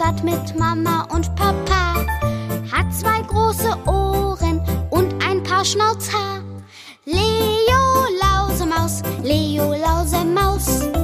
Fahrrad mit Mama und Papa. Hat 2 große Ohren und ein paar Schnauzhaar. Leo Lausemaus, Leo Lausemaus.